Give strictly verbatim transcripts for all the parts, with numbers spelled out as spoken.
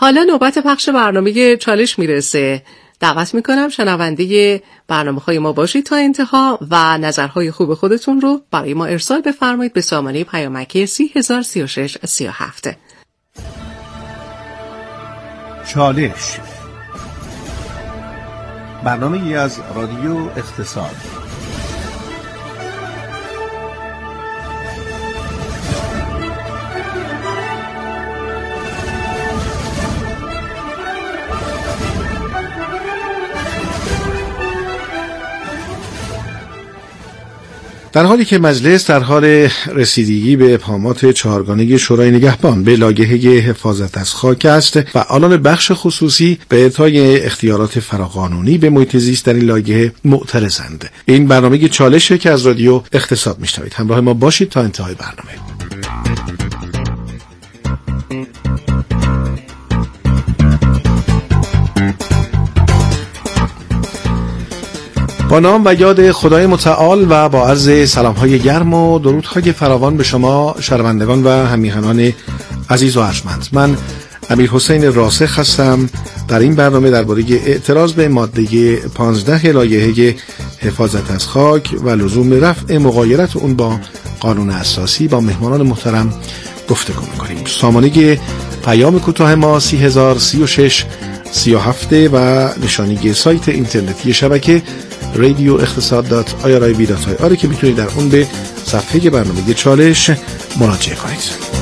حالا نوبت پخش برنامه چالش میرسه. دعوت میکنم شنونده برنامه‌های ما باشید تا انتها و نظرهای خوب خودتون رو برای ما ارسال بفرمایید به سامانه پیامکی سی هزار سی و شش سی و هفت. چالش، برنامه‌ای از رادیو اقتصاد. در حالی که مجلس در حال رسیدگی به ابهامات چهارگانه شورای نگهبان به لایحه حفاظت از خاک است، فعالان بخش خصوصی به اعطای اختیارات فراقانونی به محیط زیست در این لایحه معترضند. این برنامه چالشه که از رادیو اقتصاد میشنوید. همراه ما باشید تا انتهای برنامه. با نام و یاد خدای متعال و با عرض سلام‌های گرم و درودهای فراوان به شما شنوندگان و هم‌میهنان عزیز و ارجمند، من امیر حسین راسخ هستم. در این برنامه درباره اعتراض به ماده پانزده لایحه حفاظت از خاک و لزوم رفع مغایرت اون با قانون اساسی با مهمانان محترم گفتگو می‌کنیم. سامانه پیام کوتاه ما سی هزار سی و شش سی و هفت و نشانی سایت اینترنتی شبکه رادیو اقتصاد دات آی آر آی بی دات آی آر که میتونید در اون به صفحه برنامه چالش مراجعه کنید.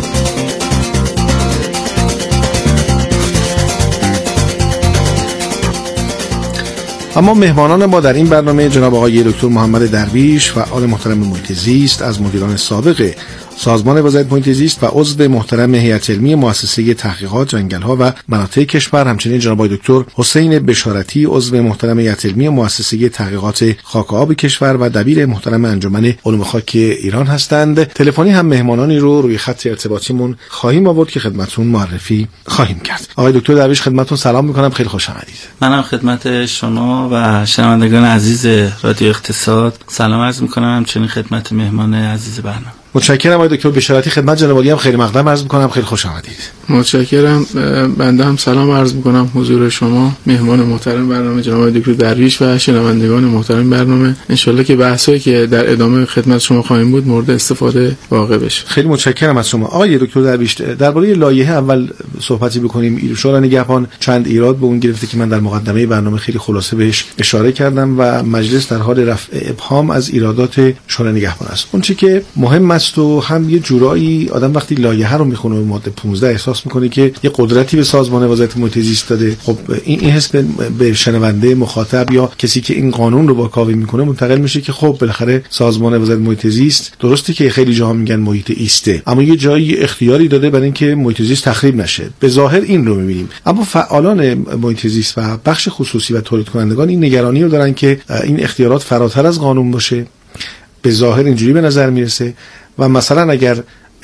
اما مهمانان ما در این برنامه جناب آقای دکتر محمد درویش، فعال محترم محیط زیست، از مدیران سابق سازمان وزارت محیط زیست و عضو محترم هیئت علمی مؤسسه تحقیقات جنگل‌ها و مناطق کشور، همچنین جناب آقای دکتر حسین بشارتی، عضو محترم هیئت علمی مؤسسه تحقیقات خاک و آب کشور و دبیر محترم انجمن علوم خاک ایران هستند. تلفنی هم مهمانانی رو روی خط ارتباطیمون خواهیم آورد که خدمتتون معرفی خواهیم کرد. آقای دکتر درویش خدمتتون سلام می‌کنم، خیلی خوش آمدید. منم خدمت شما و شنوندگان عزیز رادیو اقتصاد سلام عرض می‌کنم، همچنین خدمت مهمان عزیز برنامه. متشکرم آقای دکتر بشارتی. خدمت جناب عالی هم خیلی مقدم عرض می‌کنم، خیلی خوش آمدید. متشکرم. بنده هم سلام عرض می‌کنم حضور شما مهمان محترم برنامه جناب دکتر درویش و شنوندگان محترم برنامه. ان شاءالله که بحثایی که در ادامه خدمت شما خواهیم بود مورد استفاده واقع بشه. خیلی متشکرم از شما. آقای دکتر درویش، درباره لایحه اول صحبتی بکنیم. شورای نگهبان چند ایراد به اون گرفته که من در مقدمه برنامه خیلی خلاصه بهش اشاره کردم و مجلس در حال رفع ابهام از ایرادات شورای نگهبان است. اون چیزی که مهم است و هم یه جورایی آدم وقتی لایحه رو میخونه ماده پانزده احساس میکنه که یه قدرتی به سازمان وزارت محیط زیست داده. خب این این حس به شنونده مخاطب یا کسی که این قانون رو با کاوی میکنه منتقل میشه که خب بالاخره سازمان وزارت محیط زیست درسته که خیلی جاها میگن محیط ایسته، اما یه جایی اختیاری داده برای اینکه محیط زیست تخریب نشه. به ظاهر این رو میبینیم، اما فعالان محیط زیست و بخش خصوصی و تولید کنندگان این نگرانی رو دارن که این اختیارات فراتر از قانون باشه. به ظاهر اینجوری به نظر میرسه و مثلا اگر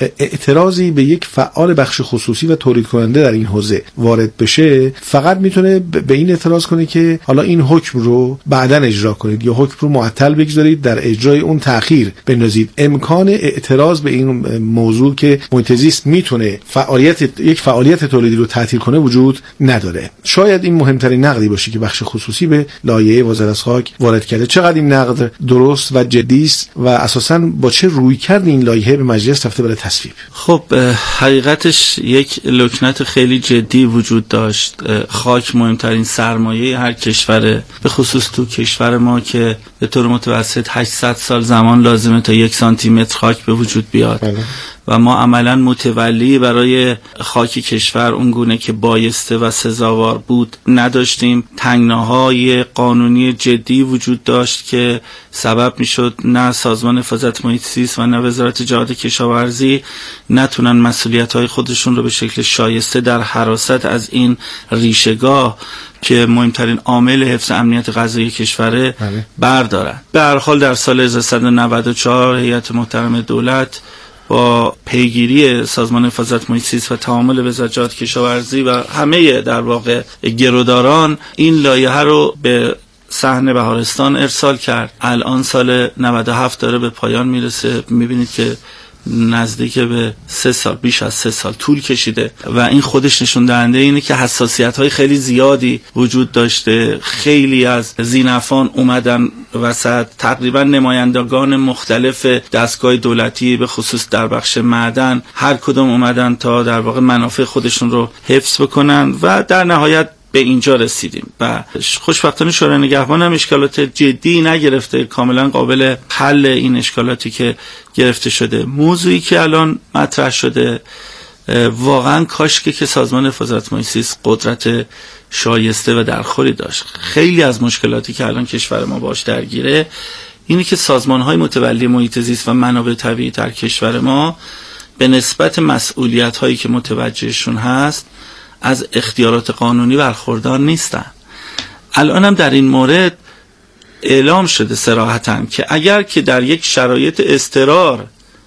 اعتراضی به یک فعال بخش خصوصی و تولید کننده در این حوزه وارد بشه، فقط میتونه به این اعتراض کنه که حالا این حکم رو بعداً اجرا کنید یا حکم رو معطل بگذارید، در اجرای اون تأخیر بندازید. امکان اعتراض به این موضوع که محیط زیست میتونه فعالیت یک فعالیت تولیدی رو تعطیل کنه وجود نداره. شاید این مهمترین نقدی باشه که بخش خصوصی به لایحه وزارت از خاک وارد کرده. چقدر این نقد درست و جدی است و اساساً با چه رویکرد این لایحه به مجلس رفته برای تصویب؟ خب حقیقتش یک لکنت خیلی جدی وجود داشت. خاک مهمترین سرمایه هر کشوره، به خصوص تو کشور ما که به طور متوسط هشتصد سال زمان لازمه تا یک سانتی متر خاک به وجود بیاد. بله. و ما عملا متولی برای خاک کشور اونگونه که بایسته و سزاوار بود نداشتیم. تنگناهای قانونی جدی وجود داشت که سبب میشد نه سازمان حفاظت محیط زیست و نه وزارت جهاد کشاورزی نتونن مسئولیت‌های خودشون رو به شکل شایسته در حراست از این ریشه‌گاه که مهمترین عامل حفظ امنیت غذایی کشوره بردارن. به هر حال در سال هزار و سیصد و نود و چهار هیئت محترم دولت با پیگیری سازمان حفاظت محیط زیست و تعامل وزارت جهاد کشاورزی و همه در واقع گروداران این لایحه رو به صحن بهارستان ارسال کرد. الان سال نود و هفت داره به پایان میرسه. میبینید که نزدیک به سه سال، بیش از سه سال طول کشیده و این خودش نشون دهنده اینه که حساسیت‌های خیلی زیادی وجود داشته. خیلی از ذی‌نفعان اومدن وسط، تقریبا نمایندگان مختلف دستگاه دولتی به خصوص در بخش معدن هر کدوم اومدن تا در واقع منافع خودشون رو حفظ بکنن و در نهایت به اینجا رسیدیم و خوشبختانه شورای نگهبان هم اشکالات جدی نگرفته، کاملا قابل حل این اشکالاتی که گرفته شده. موضوعی که الان مطرح شده واقعا کاشکه که سازمان حفاظت محیط زیست قدرت شایسته و درخوری داشت. خیلی از مشکلاتی که الان کشور ما باش درگیره اینه که سازمان‌های متولی محیط زیست و منابع طبیعی در کشور ما به نسبت مسئولیت‌هایی که متوجهشون هست از اختیارات قانونی برخوردار نیستن. الان هم در این مورد اعلام شده صراحتاً که اگر که در یک شرایط اضطرار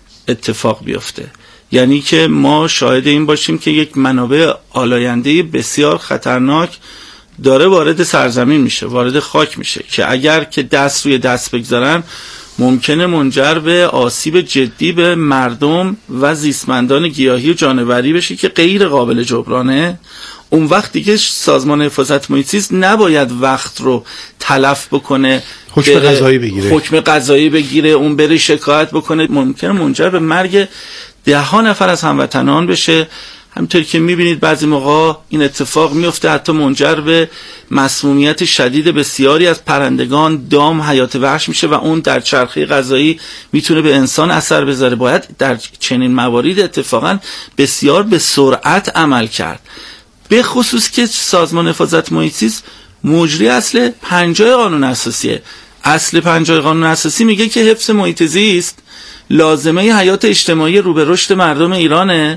اتفاق بیفته، یعنی که ما شاهد این باشیم که یک منابع آلاینده بسیار خطرناک داره وارد سرزمین میشه، وارد خاک میشه، که اگر که دست روی دست بگذارن ممکنه منجر به آسیب جدی به مردم و زیستمندان گیاهی و جانوری بشه که غیر قابل جبرانه. اون وقت دیگه سازمان حفاظت محیط زیست نباید وقت رو تلف بکنه، حکم قضایی بگیره حکم قضایی بگیره اون بره شکایت بکنه، ممکنه منجر به مرگ ده ها نفر از هموطنان بشه. همونطوری که میبینید بعضی موقع این اتفاق میفته، حتی منجر به مسمومیت شدید بسیاری از پرندگان، دام، حیات وحش میشه و اون در چرخه غذایی میتونه به انسان اثر بذاره. باید در چنین موارد اتفاقا بسیار به سرعت عمل کرد، به خصوص که سازمان حفاظت محیط زیست مجری اصل پنجاه قانون اساسیه. اصل پنجاه قانون اساسی میگه که حفظ محیط زیست لازمه حیات اجتماعی رو به رشد مردم ایرانه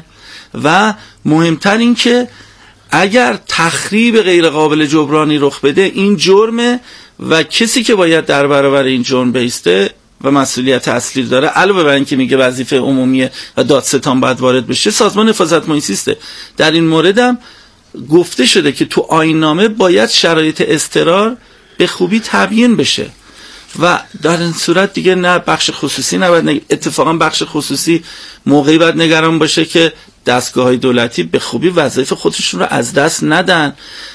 و مهمتر این که اگر تخریب غیر قابل جبرانی رخ بده این جرمه و کسی که باید در برابر این جرم بایسته و مسئولیت اصلی داره، علاوه بر اینکه میگه وظیفه عمومی و دادستان باید وارد بشه، سازمان حفاظت محیط زیسته. در این مورد هم گفته شده که تو آیین‌نامه باید شرایط اضطرار به خوبی تبیین بشه و در این صورت دیگه نه بخش خصوصی نباید نگ... اتفاقا بخش خصوصی موقعی باید نگران باشه که دستگاه‌های دولتی به خوبی وظایف خودشون رو از دست ندن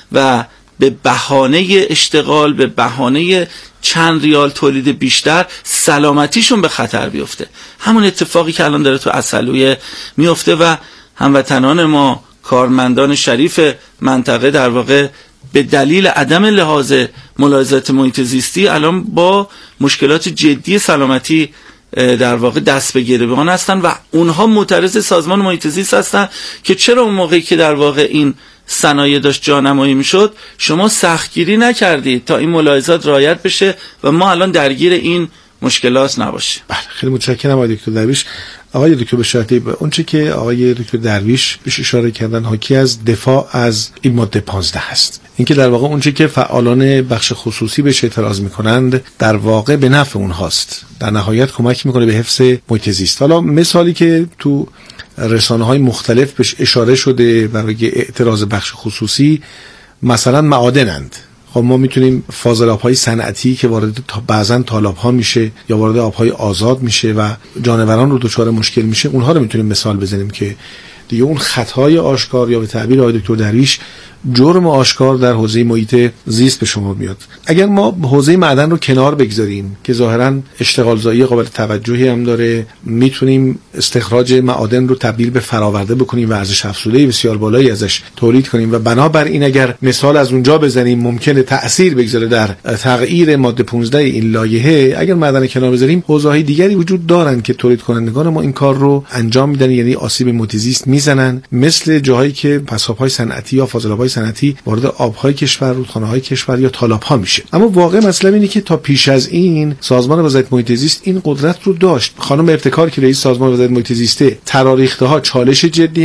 و به بهانه اشتغال، به بهانه چند ریال تولید بیشتر سلامتیشون به خطر بیفته. همون اتفاقی که الان داره تو عسلویه میفته و هموطنان ما، کارمندان شریف منطقه، در واقع به دلیل عدم لحاظ ملاحظات محیط زیستی الان با مشکلات جدی سلامتی در واقع دست به گریبان هستن و اونها معترض سازمان محیط زیست هستن که چرا اون موقعی که در واقع این صنایع داشت جانمایی میشد شما سختگیری نکردید تا این ملاحظات رعایت بشه و ما الان درگیر این مشکلات نباشیم. بله، خیلی متشکرم آقای دکتر درویش. آقای دکتر بشارتی، به اون چه که آقای دکتر درویش بهش اشاره کردن حاکی از دفاع از این ماده پانزده هست، اینکه در واقع اون چه که فعالان بخش خصوصی بهش اعتراض میکنند در واقع به نفع اونهاست، در نهایت کمک میکنه به حفظ محیط زیست. حالا مثالی که تو رسانه‌های مختلف بهش اشاره شده برای اعتراض بخش خصوصی مثلا معادنند. خب ما میتونیم فاضلاب‌های صنعتی که وارد بعضن تالاب‌ها میشه یا وارد آب‌های آزاد میشه و جانوران رو دچار مشکل میشه، اونها رو میتونیم مثال بزنیم که دیگه اون خطای آشکار یا به تعبیر آقای دکتر درویش جرم آشکار در حوزه محیط زیست به شما میاد. اگر ما حوزه معدن رو کنار بگذاریم که ظاهراً اشتغالزایی قابل توجهی هم داره، میتونیم استخراج معادن رو تبدیل به فراورده بکنیم و ارزش افزوده بسیار بالایی ازش تولید کنیم و بنابراین اگر مثال از اونجا بزنیم ممکنه تأثیر بگذاره در تغییر ماده پانزده این لایحه. اگر معدن کنار بذاریم حوزه‌های دیگری وجود دارن که تولید کنندگان ما این کار رو انجام میدن، یعنی آسیب محیط زیست میزنن، مثل جاهایی که پساب‌های صنعتی یا فاضلاب‌های صنعتی وارد آب‌های کشور، رودخانه‌های کشور یا تالاب‌ها میشه. اما واقع مسئله اینه که تا پیش از این سازمان وزارت محیط زیست این قدرت رو داشت. خانم ابتکار که رئیس سازمان وزارت محیط زیست، تراریخته‌ها چالش جدی اند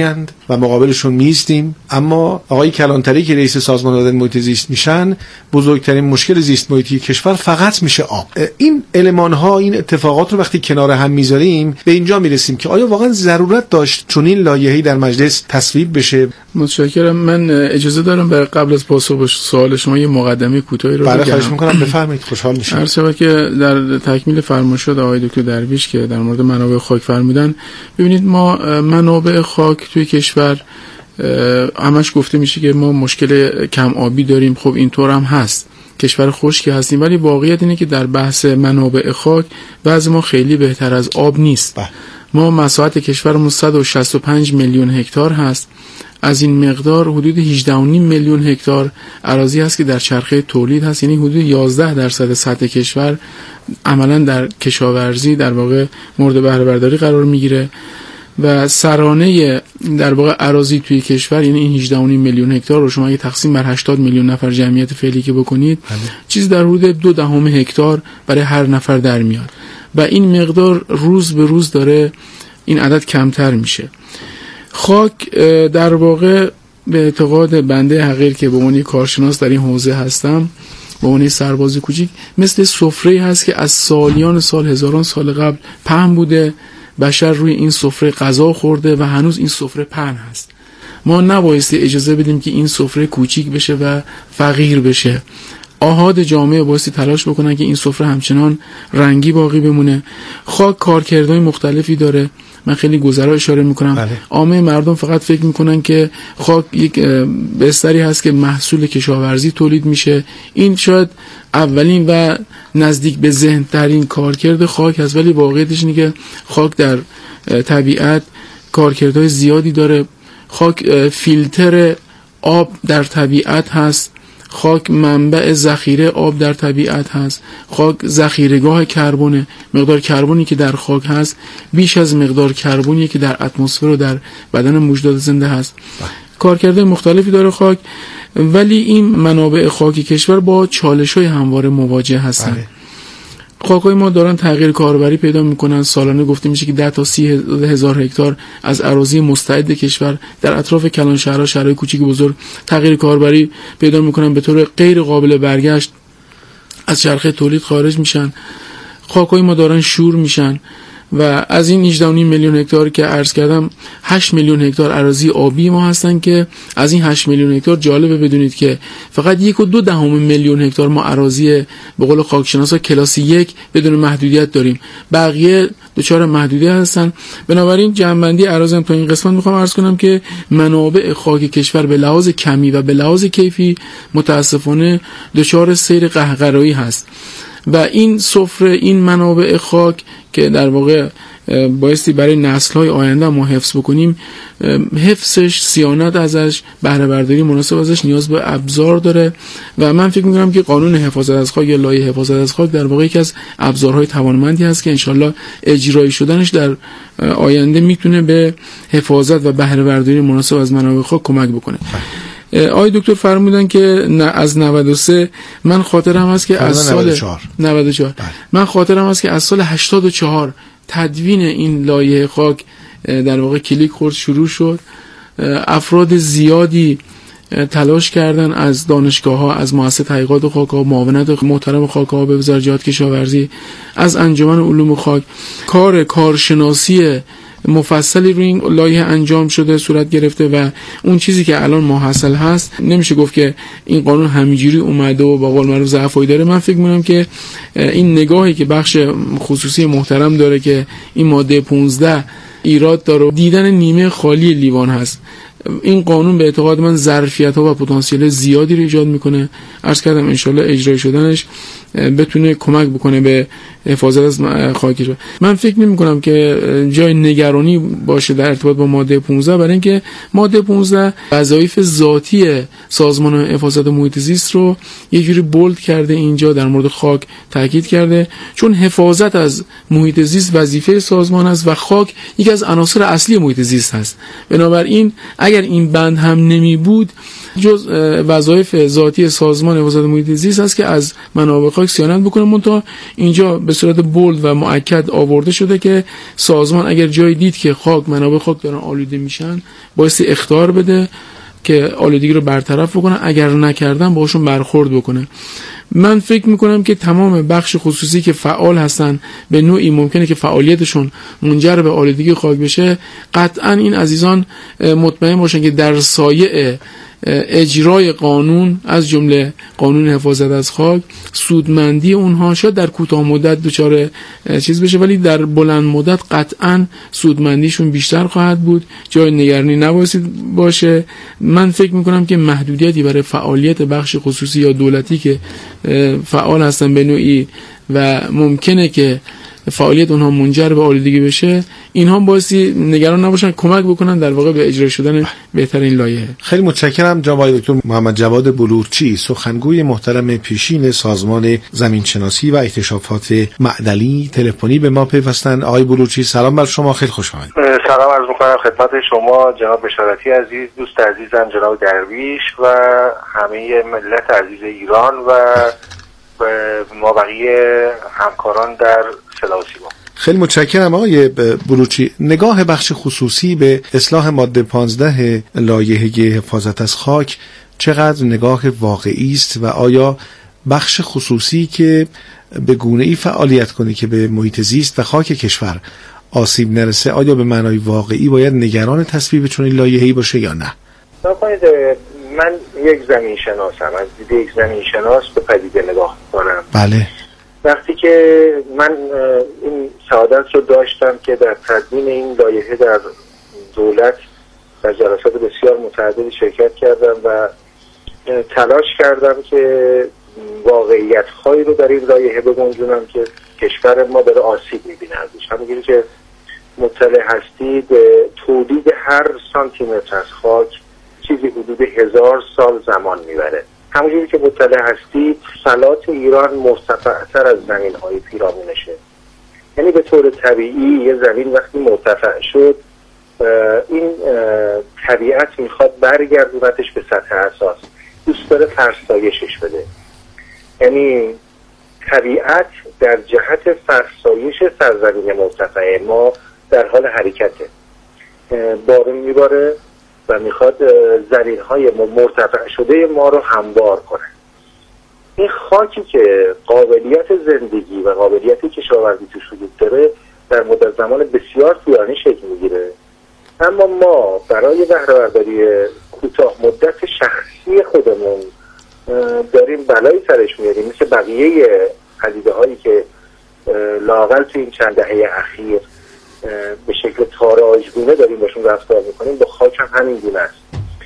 و مقابلشون میستیم. اما آقای کلانتری که رئیس سازمان عدالت محیط زیست میشن، بزرگترین مشکل زیست محیطی کشور فقط میشه آب. این المان ها، این اتفاقات رو وقتی کنار هم میذاریم به اینجا میرسیم که آیا واقعا ضرورت داشت چنین لایحه‌ای در مجلس تصویب بشه؟ متشکرم. من اجازه دارم برای قبل از پاسخ به سوال شما یه مقدمه کوتاهی رو بگم. بله خواهش میکنم، بفرمایید، خوشحال میشم. عرض شود که در تکمیل فرمایشات آقای دکتر درویش که در مورد منابع خاک فرمودن، ببینید ما منابع خاک توی کشور همش گفته میشه که ما مشکل کم آبی داریم. خب اینطور هم هست، کشور خشکی هستیم، ولی واقعیت اینه که در بحث منابع خاک وضع ما خیلی بهتر از آب نیست. بله. ما مساحت کشورمون صد و شصت و پنج میلیون هکتار هست. از این مقدار حدود هجده و نیم میلیون هکتار اراضی هست که در چرخه تولید هست، یعنی حدود یازده درصد سطح کشور عملا در کشاورزی در واقع مورد بهره برداری قرار میگیره و سرانه در واقع اراضی توی کشور، یعنی این هجده و نیم میلیون هکتار رو شما اگه تقسیم بر هشتاد میلیون نفر جمعیت فعلی که بکنید، چیز در حدود دو دهم هکتار برای هر نفر در میاد و این مقدار روز به روز داره این عدد کمتر میشه. خاک در واقع به اعتقاد بنده حقیر که به عنوان کارشناس در این حوزه هستم، به عنوان سرباز کوچیک، مثل سفره هست که از سالیان سال، هزاران سال قبل پهن بوده، بشر روی این سفره غذا خورده و هنوز این سفره پهن هست. ما نبایستی اجازه بدیم که این سفره کوچیک بشه و فقیر بشه. آحاد جامعه بایستی تلاش بکنن که این سفره همچنان رنگی باقی بمونه. خاک کارکردهای مختلفی داره. من خیلی گذرا اشاره میکنم. بله. عامه مردم فقط فکر میکنن که خاک یک بستری هست که محصول کشاورزی تولید میشه. این شاید اولین و نزدیک به ذهن ترین کارکرد خاک هست، ولی واقعیتش اینه که خاک در طبیعت کارکردهای زیادی داره. خاک فیلتر آب در طبیعت هست. خاک منبع ذخیره آب در طبیعت هست. خاک ذخیره‌گاه کربونه. مقدار کربنی که در خاک هست بیش از مقدار کربنی که در اتمسفر و در بدن موجودات زنده هست. کارکردهای مختلفی داره خاک، ولی این منابع خاکی کشور با چالش‌های همواره مواجه هستن. بله. خاک‌های ما دارن تغییر کاربری پیدا میکنن. سالانه گفته میشه که ده تا سی هزار هکتار از اراضی مستعد کشور در اطراف کلان شهرها، شهرهای کوچیک بزرگ، تغییر کاربری پیدا میکنن، به طور غیر قابل برگشت از چرخه تولید خارج میشن. خاک‌های ما دارن شور میشن و از این هجده و نیم میلیون هکتار که عرض کردم، هشت میلیون هکتار اراضی آبی ما هستن که از این هشت میلیون هکتار جالبه بدونید که فقط یک و دو دهم میلیون هکتار ما اراضی به قول خاکشناسا کلاس یک بدون محدودیت داریم. بقیه دچار محدودیت هستن. بنابراین جمع‌بندی اراضی تا این قسمت میخوام عرض کنم که منابع خاک کشور به لحاظ کمی و به لحاظ کیفی متاسفانه دچار سیر قهقرایی هست و این سفره، این منابع خاک که در واقع بایستی برای نسل‌های آینده ما حفظ بکنیم، حفظش، صیانت ازش، بهره برداری مناسب ازش نیاز به ابزار داره و من فکر می‌کنم که قانون حفاظت از خاک یا لایحه حفاظت از خاک در واقع یکی از ابزارهای توانمندی هست که انشالله اجرایی شدنش در آینده میتونه به حفاظت و بهره برداری مناسب از منابع خاک کمک بکنه. آقای دکتر فرمودن که از نود و سه من خاطرم هست که از سال نود و چهار من خاطرم هست که از سال هشتاد و چهار تدوین این لایحه خاک در واقع کلیک خورد، شروع شد. افراد زیادی تلاش کردن از دانشگاه‌ها، از مؤسسه تحقیقات خاک‌ها، معاونت محترم خاک‌ها به وزارت جهاد کشاورزی، از انجمن علوم خاک، کار کارشناسی مفصلی روی این لایحه انجام شده، صورت گرفته و اون چیزی که الان محصل هست، نمیشه گفت که این قانون همینجوری اومده و با قول معروف ضعفایی داره. من فکر می‌کنم که این نگاهی که بخش خصوصی محترم داره که این ماده پانزده ایراد داره، دیدن نیمه خالی لیوان هست. این قانون به اعتقاد من ظرفیت‌ها و پتانسیل زیادی رو ایجاد میکنه. عرض کردم انشالله اجرای شدنش بتونه کمک بکنه به حفاظت از خاک. من فکر نمی کنم که جای نگرانی باشه در ارتباط با ماده پانزده، برای اینکه ماده پانزده وظایف ذاتی سازمان حفاظت محیط زیست رو یه جوری بولد کرده، اینجا در مورد خاک تاکید کرده، چون حفاظت از محیط زیست وظیفه سازمان است و خاک یکی از عناصر اصلی محیط زیست هست. بنابراین اگر اگر این بند هم نمی بود جز وظایف ذاتی سازمان حفاظت محیط زیست است که از منابع خاک صیانت بکنه. منتها اینجا به صورت بولد و مؤکد آورده شده که سازمان اگر جایی دید که خاک منابع خاک دارن آلوده میشن بایستی اخطار بده که آلودگی رو برطرف بکنه، اگر نکردن باشون برخورد بکنه. من فکر میکنم که تمام بخش خصوصی که فعال هستن به نوعی ممکنه که فعالیتشون منجر به آلودگی خاک بشه، قطعا این عزیزان مطمئن باشن که در سایه اجرای قانون از جمله قانون حفاظت از خاک سودمندی اونها شاید در کوتاه مدت دچار چیز بشه، ولی در بلند مدت قطعا سودمندیشون بیشتر خواهد بود. جای نگرانی نباید باشه. من فکر میکنم که محدودیتی برای فعالیت بخش خصوصی یا دولتی که فعال هستن به نوعی و ممکنه که فعالیت اونها منجر به آلودگی بشه، اینها بایستی نگران نباشن، کمک بکنن در واقع به اجرا شدن بهترین لایحه. خیلی متشکرم جناب دکتر محمد جواد بلورچی، سخنگوی محترم پیشین سازمان زمینشناسی و اکتشافات معدنی، تلفنی به ما پیوستن. آقای بلورچی سلام بر شما، خیلی خوش آمدید. سلام عرض می‌کنم خدمت شما جناب بشارتی عزیز، دوست عزیزم جناب درویش و همه ملت عزیز ایران و ما بقیه همکاران در صدا و سیما. خیلی متشکرم آقای بلورچی. نگاه بخش خصوصی به اصلاح ماده پانزده لایحه حفاظت از خاک چقدر نگاه واقعی است و آیا بخش خصوصی که به گونه‌ای فعالیت کنه که به محیط زیست و خاک کشور آسیب نرسه، آیا به معنای واقعی باید نگران تصویب چنین لایحه‌ای باشه یا نه؟ من یک زمین شناسم، از دید یک زمین شناس به پدیده نگاه کنم. بله. وقتی که من این سعادت رو داشتم که در تدوین این لایحه در دولت در جلسات بسیار متعددی شرکت کردم و تلاش کردم که واقعیت هایی رو در این لایحه بگنجونم که کشور ما داره آسیب میبینه ازش. همونجوری که مطلع هستید تولید هر سانتی متر از خاک چیزی حدود هزار سال زمان میبره. همونجوری که مطلع هستید فلات ایران مرتفع‌تر از زمین‌های پیرامونشه. یعنی به طور طبیعی یه زمین وقتی مرتفع شد این طبیعت میخواد برگردونتش به سطح اساس، دوست داره فرسایشش بده. یعنی طبیعت در جهت فرسایش سرزمین مرتفع ما در حال حرکته، بارون میباره و میخواد زمین‌های مرتفع شده ما رو هموار کنه. این خاکی که قابلیت زندگی و قابلیت کشاورزی توش وجود داره در مدت زمان بسیار طولانی شکل میگیره، اما ما برای بهره برداری کوتاه مدت شخصی خودمون داریم بلایی سرش میاریم، مثل بقیه پدیده هایی که لااقل تو این چند دهه اخیر به شکل تاراجگونه داریم باشون رفتار میکنیم، با خاک هم همین گونه است.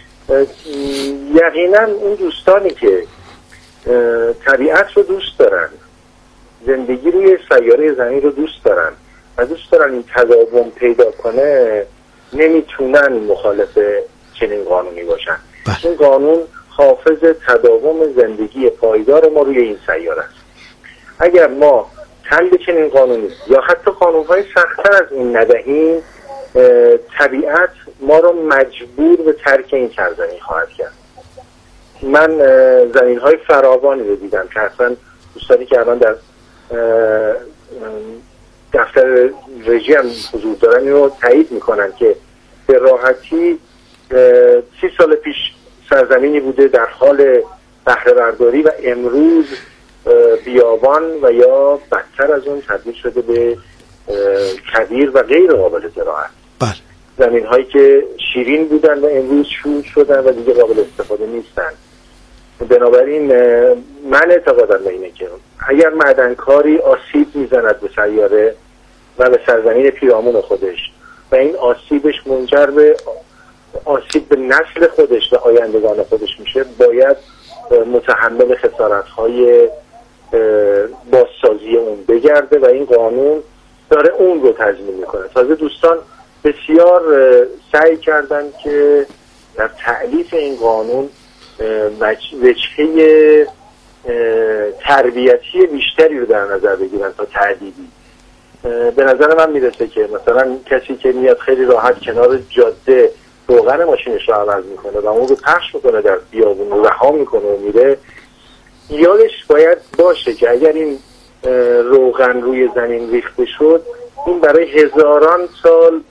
یقینا اون دوستانی که طبیعت رو دوست دارن، زندگی روی سیاره زمین رو دوست دارن و دوست دارن این تداوم پیدا کنه، نمیتونن مخالف چنین قانونی باشن. این قانون حافظ تداوم زندگی پایدار ما روی این سیاره است. اگر ما تن به چنین قانونی یا حتی قانون‌های سخت‌تر از این ندهیم، طبیعت ما رو مجبور به ترک این سرزمین خواهد کرد. من زمین‌های فراوانی رو دیدم که اصلا دوستانی که الان در دفتر رژی هم حضور دارن این رو تایید میکنن که به راحتی سی سال پیش سرزمینی بوده در حال بهره برداری و امروز بیابان و یا بدتر از اون تبدیل شده به کبیر و غیر قابل زراعت. بله. زمین هایی که شیرین بودن و امروز شور شدن و دیگه قابل استفاده نیستن. بنابراین من اعتقادم به اینه که اگر معدنکاری آسیب میزند به سیاره و به سرزمین پیرامون خودش و این آسیبش منجر به آسیب به نسل خودش و آیندگان خودش میشه، باید متحمل خسارت‌های بازسازی اون بگرده و این قانون داره اون رو تضمین میکنه. تازه دوستان بسیار سعی کردن که در تألیف این قانون وجهه تربیتی بیشتری رو در نظر بگیرن تا تعدیدی. به نظر من میرسه که مثلا کسی که میاد خیلی راحت کنار جاده فوق روغن ماشینش رو عوض میکنه و اون رو پخش میکنه در بیابون رو رها میکنه و میره، یادش باید باشه که اگر این روغن روی زمین ریخته شد، این برای هزاران سال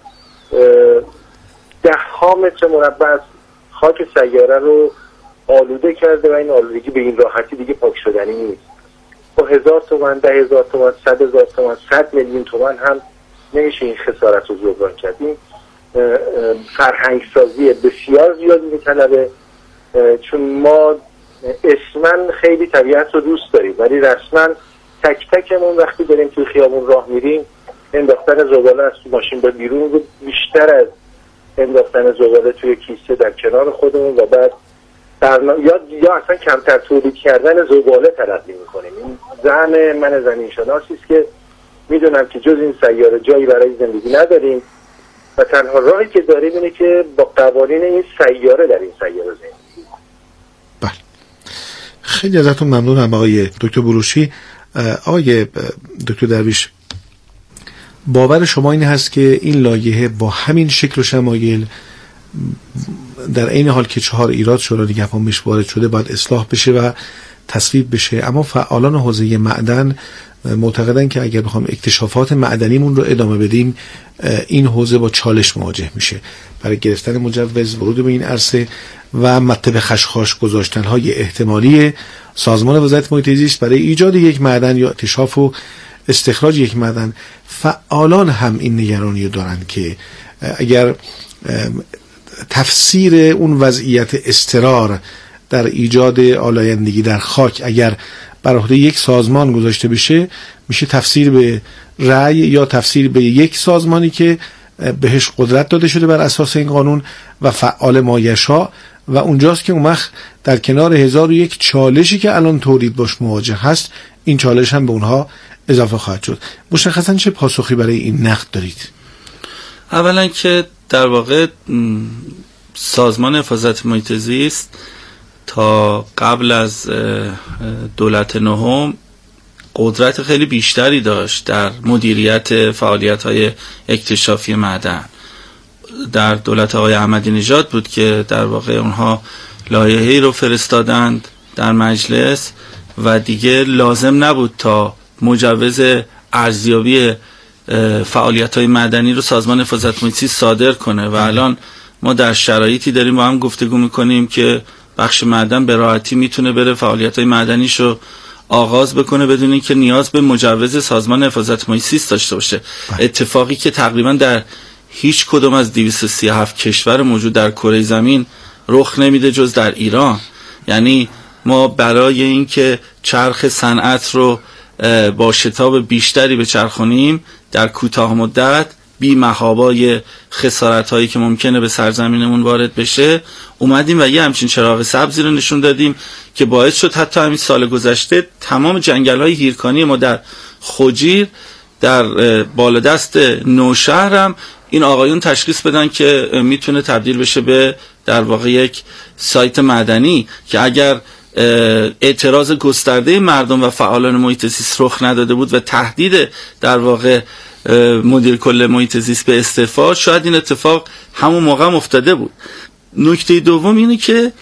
ده ها متر مربع خاک سیاره رو آلوده کرده و این آلودگی به این راحتی دیگه پاک شدنی نیست. با هزار تومن، ده هزار تومن، صد هزار تومن، صد میلیون تومن هم نمیشه این خسارت رو جبران کرد. این فرهنگ سازی بسیار زیادی میطلبه، چون ما اسماً خیلی طبیعت رو دوست داریم ولی رسماً تک تکمون وقتی بریم توی خیابون راه میریم، انداختن زباله از ماشین به بیرون رو بیشتر از انداختن زباله توی کیسه در کنار خودمون و بعد برنا... یا یا اصلا کمتر تولید کردن زباله تلقی میکنیم. این زن من زمین شناسی است که میدونم که جز این سیاره جایی برای زندگی نداریم و تنها راهی که داریم اینه که با قوانین این سیاره در این سیاره زندگی. بله، خیلی ازتون ممنونم آقای دکتر بروشی. آقای دکتر درویش، باور شما این هست که این لایحه با همین شکل و شمایل در عین حال که چهار ایراد شورای نگهبان بهش وارد شده باید اصلاح بشه و تصویب بشه، اما فعالان حوزه معدن معتقدن که اگر بخوام اکتشافات معدنیمون رو ادامه بدیم، این حوزه با چالش مواجه میشه برای گرفتن مجوز ورود به این عرصه و مطب خشخاش گذاشتن‌های احتمالی سازمان وزارت محیط زیست برای ایجاد یک معدن یا اکتشاف و استخراج یک معدن. فعالان هم این نگرانی دارن که اگر تفسیر اون وضعیت اضطرار در ایجاد آلایندگی در خاک اگر بر عهده یک سازمان گذاشته بشه، میشه تفسیر به رأی یا تفسیر به یک سازمانی که بهش قدرت داده شده بر اساس این قانون و فعال مایشا، و اونجاست که اون وقت در کنار هزار و یک چالشی که الان تولید باش مواجه هست، این چالش هم به اونها اضافه خواهد شد. مشخصا چه پاسخی برای این نقد دارید؟ اولا که در واقع سازمان حفاظت محیط زیست تا قبل از دولت نهم قدرت خیلی بیشتری داشت در مدیریت فعالیت‌های اکتشافی معدن. در دولت آقای احمدی نژاد بود که در واقع اونها لایحه‌ای رو فرستادند در مجلس و دیگه لازم نبود تا مجوز ارزیابی فعالیت‌های معدنی رو سازمان حفاظت محیط زیست صادر کنه و الان ما در شرایطی داریم با هم گفتگو می‌کنیم که بخش معدن به راحتی میتونه بره فعالیت‌های معدنیشو آغاز بکنه بدون اینکه نیاز به مجوز سازمان حفاظت محیط زیست داشته باشه. اتفاقی که تقریبا در هیچ کدوم از دویست و سی و هفت کشور موجود در کره زمین رخ نمیده جز در ایران. یعنی ما برای اینکه چرخ صنعت رو با شتاب بیشتری بچرخونیم در کوتاه مدت بی محابای خسارت هایی که ممکنه به سرزمینمون وارد بشه، اومدیم و یه همچین چراغ سبزی رو نشون دادیم که باعث شد حتی همین سال گذشته تمام جنگل های هیرکانی ما در خوجیر در بالادست نوشهر هم این آقایون تشخیص بدن که میتونه تبدیل بشه به در واقع یک سایت معدنی که اگر اعتراض گسترده مردم و فعالان محیط زیست رخ نداده بود و تهدید در واقع مدیر کل محیط زیست به استعفا، شاید این اتفاق همون موقع هم افتاده بود. نکته دوم اینه که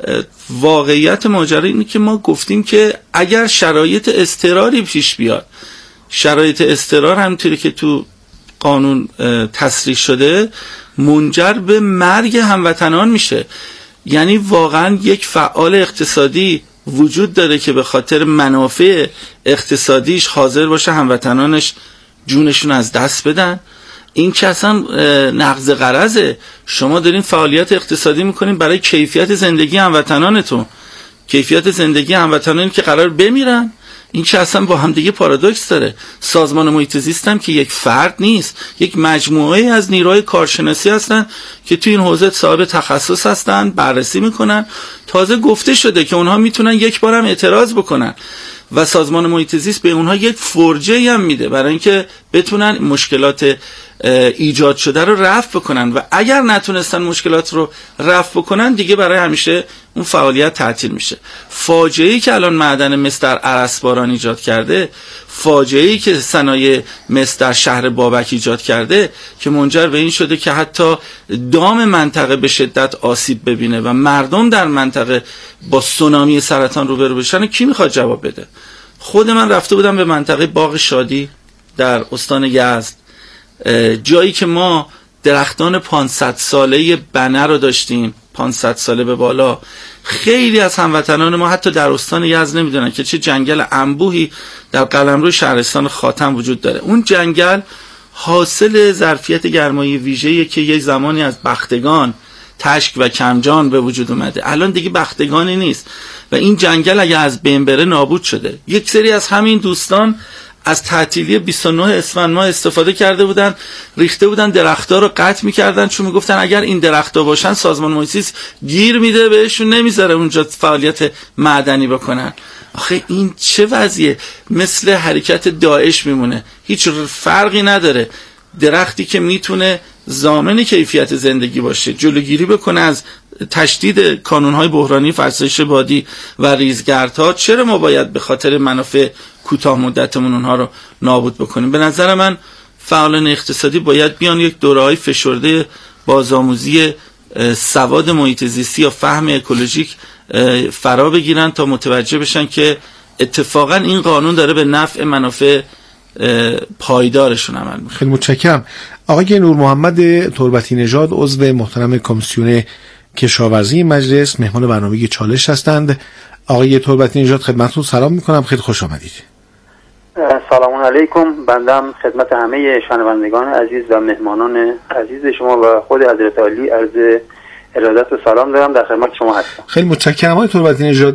واقعیت ماجرا اینه که ما گفتیم که اگر شرایط اضطراری پیش بیاد، شرایط اضطرار همونطوری که تو قانون تصریح شده منجر به مرگ هموطنان میشه. یعنی واقعا یک فعال اقتصادی وجود داره که به خاطر منافع اقتصادیش حاضر باشه هموطنانش جونشون از دست بدن؟ این که اصلا نقض غرضه. شما دارین فعالیت اقتصادی میکنین برای کیفیت زندگی هموطنانتون، کیفیت زندگی هموطنانی که قرار بمیرن. این که اصلا با هم دیگه پارادوکس داره. سازمان محیط زیست هم که یک فرد نیست، یک مجموعه از نیروهای کارشناسی هستن که توی این حوزه صاحب تخصص هستن، بررسی میکنن. تازه گفته شده که اونها میتونن یک بار هم اعتراض بکنن و سازمان محیط زیست به اونها یک فرجه هم میده برای اینکه بتونن مشکلات ایجاد شده رو رفع بکنن و اگر نتونستن مشکلات رو رفع بکنن دیگه برای همیشه اون فعالیت تعطیل میشه. فاجعه‌ای که الان معدن مس در ارسباران ایجاد کرده، فاجعه‌ای که صنایع مس در شهر بابک ایجاد کرده که منجر به این شده که حتی دام منطقه به شدت آسیب ببینه و مردم در منطقه با سونامی سرطان روبرو بشن، کی میخواد جواب بده؟ خود من رفته بودم به منطقه باغ شادی در استان یزد، جایی که ما درختان پانصد ساله بنه رو داشتیم، پانصد ساله به بالا. خیلی از هموطنان ما حتی در استان یزد نمیدونن که چه جنگل انبوهی در قلمرو شهرستان خاتم وجود داره. اون جنگل حاصل ظرفیت گرمایی ویژه‌ایه که یک زمانی از بختگان، تشک و کمجان به وجود اومده. الان دیگه بختگانی نیست و این جنگل اگه از بین بره نابود شده. یک سری از همین دوستان از تعطیلی بیست و نه اسفند ماه استفاده کرده بودن، ریخته بودن درخت‌ها رو قطع می‌کردن، چون میگفتن اگر این درخت‌ها باشن سازمان محیط زیست گیر میده بهشون، نمیذاره اونجا فعالیت معدنی بکنن. آخه این چه وضعیه؟ مثل حرکت داعش میمونه، هیچ فرقی نداره. درختی که میتونه ضامن کیفیت زندگی باشه، جلوگیری بکنه از تشدید کانون‌های بحرانی فرسایش بادی و ریزگردها، چرا ما باید به خاطر منافع کوتاه مدتمون اونها رو نابود بکنیم؟ به نظر من فعالان اقتصادی باید بیان یک دوره‌های فشرده بازآموزی سواد محیط زیستی یا فهم اکولوژیک فرا بگیرن تا متوجه بشن که اتفاقا این قانون داره به نفع منافع پایدارشون عمل میکنه. خیلی متشکرم. آقای نور محمد تربتی نژاد، عضو محترم کمیسیون کشاورزی مجلس، مهمان برنامه چالش هستند. آقای تربتی نژاد خدمتتون سلام میکنم، خیلی خوش آمدید. سلام علیکم. بندم خدمت همه شنوندگان عزیز و مهمانان عزیز شما و خود حضرت عالی عرض ارادت و سلام دارم. در خدمت شما هستم. خیلی متشکرم. آقای تربتی نژاد،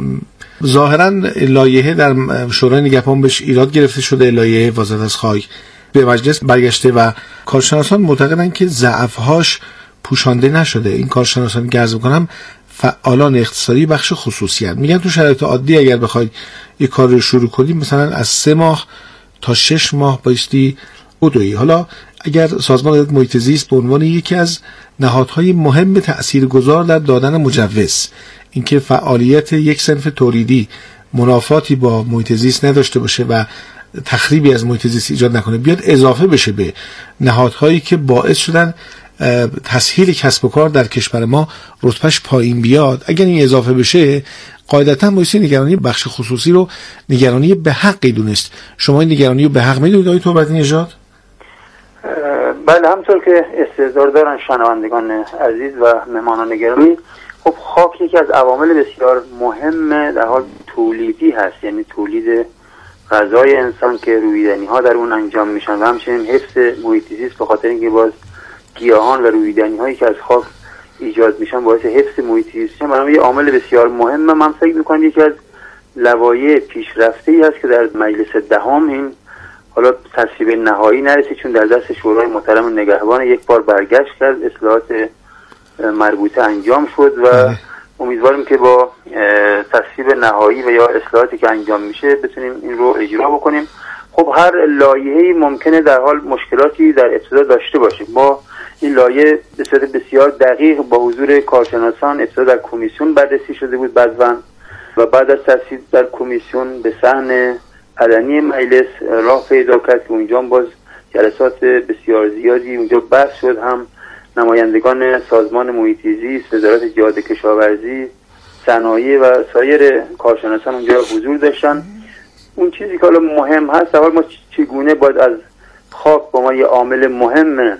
ظاهرا لایحه در شورای نگهبان بهش ایراد گرفته شده، لایحه حفاظت از خاک به مجلس برگشته و کارشناسان معتقدن که ضعف‌هاش پوشانده نشده. این کارشناسان که عرض می‌کنم فعالان اقتصادی بخش خصوصیت میگن تو شرایط عادی اگر بخواید یک کار رو شروع کنید مثلا از سه ماه تا شش ماه بایستی بدوی. حالا اگر سازمان عدالت محیط زیست به عنوان یکی از نهادهای مهم تاثیرگذار در دادن مجوز، اینکه فعالیت یک صنف تولیدی منافاتی با محیط زیست نداشته باشه و تخریبی از محیط زیست ایجاد نکنه، بیاد اضافه بشه به نهادهایی که باعث شدن تسهیل کسب و کار در کشور ما رتبهش پایین بیاد، اگر این اضافه بشه قاعدتا بایستی نگرانی بخش خصوصی رو نگرانی به حقی دونست. شما این نگرانی رو به حق میدونید آقای تربتی نژاد؟ بله، همطور که استحضار دارن شنوندگان عزیز و مهمانان گرامی، خب خاک یکی از عوامل بسیار مهم در حال تولیدی هست، یعنی تولید غذای انسان که رویدنی ها در اون انجام میشن و همچنین حفظ محیط زیست، به خاطر اینکه باز گیاهان و رویدنی هایی که از خاک ایجاد میشن باعث حفظ محیط زیست میشن. برای یه عامل بسیار مهم. من فکر میکنم یکی از لوایح پیشرفته ای هست که در مجلس دهم این حالا تصویب نهایی نرسید، چون در دست شورای محترم نگهبان یک بار برگشت کرد، اصلاحات مربوطه انجام شد و امیدواریم که با تصویب نهایی و یا اصلاحاتی که انجام میشه بتونیم این رو اجرا بکنیم. خب هر لایحه‌ای ممکنه در حال مشکلاتی در ابتدا داشته باشه. ما این لایحه به صورت بسیار دقیق با حضور کارشناسان ابتدا در کمیسیون بررسی شده بود بعضاً و بعد از تصویب در کمیسیون به صحن علنی مجلس راه پیدا کرد که اونجا باز جلسات بسیار زیادی اونجا بحث شد، هم نمایندگان سازمان محیط زیست، وزارت جهاد کشاورزی، صنایع و سایر کارشناسان اونجا حضور داشتن. اون چیزی که حالا مهم هست، اول ما چگونه باید از خاک با ما یه عامل مهم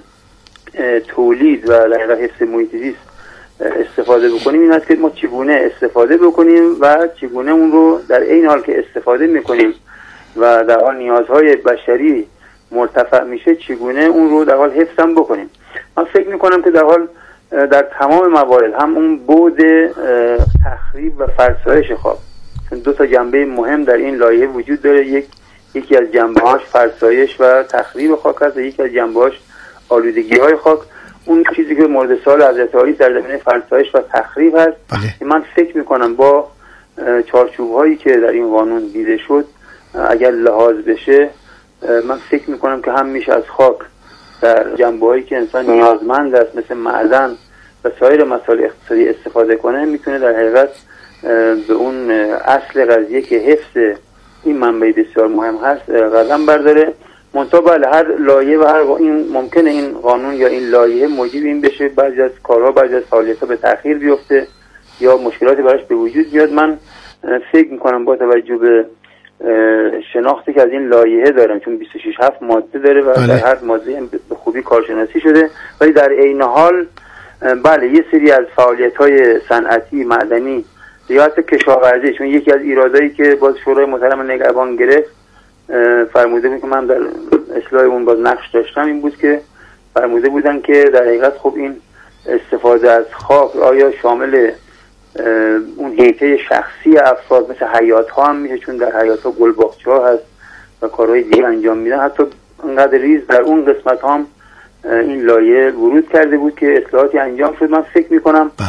تولید و لایحه حفظ محیط زیست استفاده بکنیم، این هست که ما چگونه استفاده بکنیم و چگونه اون رو در این حال که استفاده میکنیم و در حال نیازهای بشری مرتفع میشه چگونه اون رو در حال حفظ هم بکنیم. من فکر میکنم که در حال در تمام موارد هم اون بعد تخریب و فرسایش خاک، چون دو تا جنبه مهم در این لایحه وجود داره، یک یکی از جنبه‌هاش فرسایش و تخریب خاک هست و یکی از جنبه‌هاش آلودگی‌های خاک. اون چیزی که مورد سوال حضرت عالی در زمینه فرسایش و تخریب هست، بله. من فکر میکنم با چارچوب‌هایی که در این قانون دیده شد اگر لحاظ بشه، من فکر میکنم که هم میشه از خاک در جنبه‌هایی که انسان نیازمند است مثل معدن و سایر مسائل اقتصادی استفاده کنه، میتونه در حقیقت به اون اصل قضیه که حفظ این منبع بسیار مهم هست قدم برداره. منتها بله هر لایه و هر این ممکنه این قانون یا این لایه موجب این بشه بعضی از کارها بعضی از فعالیت‌ها به تأخیر بیفته یا مشکلاتی براش به وجود بیاد. من فکر میکنم با توجه به شناختی که از این لایحه دارم، چون بیست و شش هفت ماده داره و در هر ماده به خوبی کارشناسی شده، ولی در عین حال بله یه سری از فعالیت‌های صنعتی معدنی یا حتی کشاورزی، چون یکی از ایرادایی که باز شورای محترم نگهبان گرفت فرموده بود که من در اصلاح اون باز نقش داشتم، این بود که فرموده بودن که در حقیقت خب این استفاده از خاک آیا شامل اون هیته شخصی افراد مثل حیات ها هم میشه، چون در حیات ها گل باغچه ها هست و کارهای دیگه انجام میدن، حتی انقدر ریز در اون قسمت هم این لایه ورود کرده بود که اصلاحاتی انجام شد. من فکر میکنم